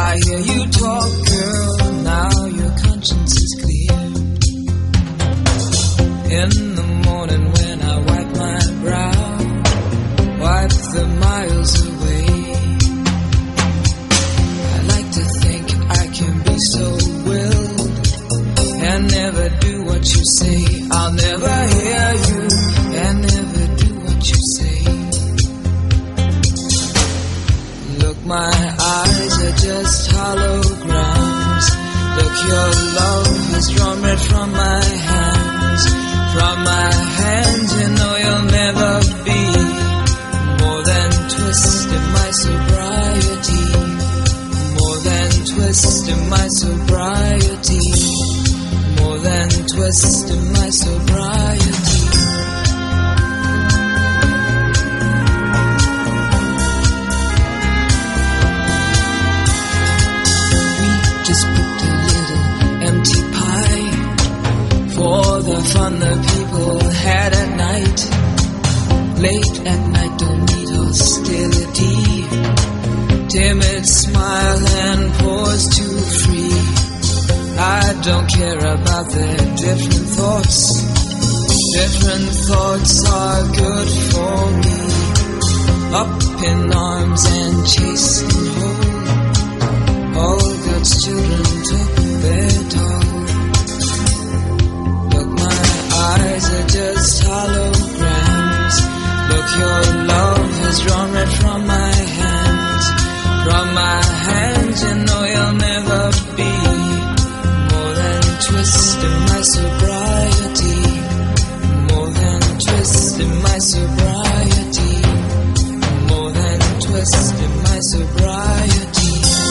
I hear you talk, girl, now your conscience is clear. In the morning when I wipe my brow, wipe the miles away, I like to think I can be so willed and never do what you say. I'll never hear you and never do what you say. Look, my eyes are just holograms. Look, your love has drawn red from my hands. From my hands, you know you'll never be more than twist in my sobriety. More than twist in my sobriety. More than twist in my sobriety. Just put a little empty pie for the fun the people had at night. Late at night, don't need hostility. Timid smile and pause too free. I don't care about their different thoughts. Different thoughts are good for me. Up in arms and chasing home. All God's children took their toll. Look, my eyes are just holograms. Look, your love has drawn red from my hands. From my hands, you know you'll never be more than twist in my sobriety. More than twist in my sobriety. More than twist in my sobriety.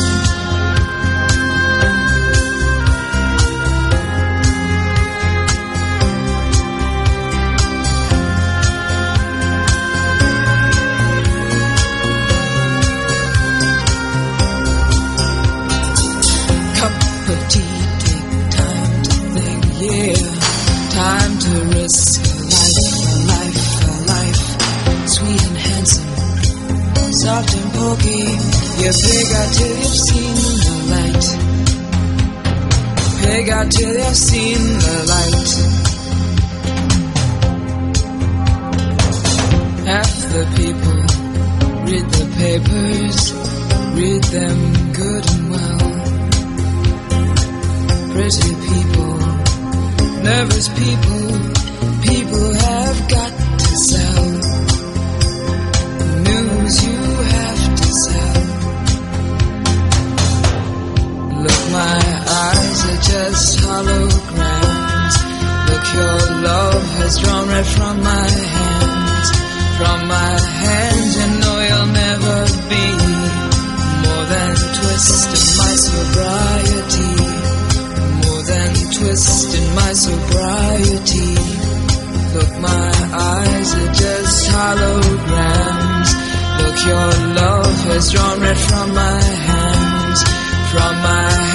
Time to risk a life, sweet and handsome, soft and pokey. You pig out till you've seen the light. Pig out till you've seen the light. Half the people read the papers, read them good and well. Pretty people, nervous people, people have got to sell. News you have to sell. Look, my eyes are just holograms. Look, your love has drawn red from my hands. From my hands, you know you'll never be more than twist in my sobriety. Twist in my sobriety. Look, my eyes are just holograms. Look, your love has drawn red from my hands. From my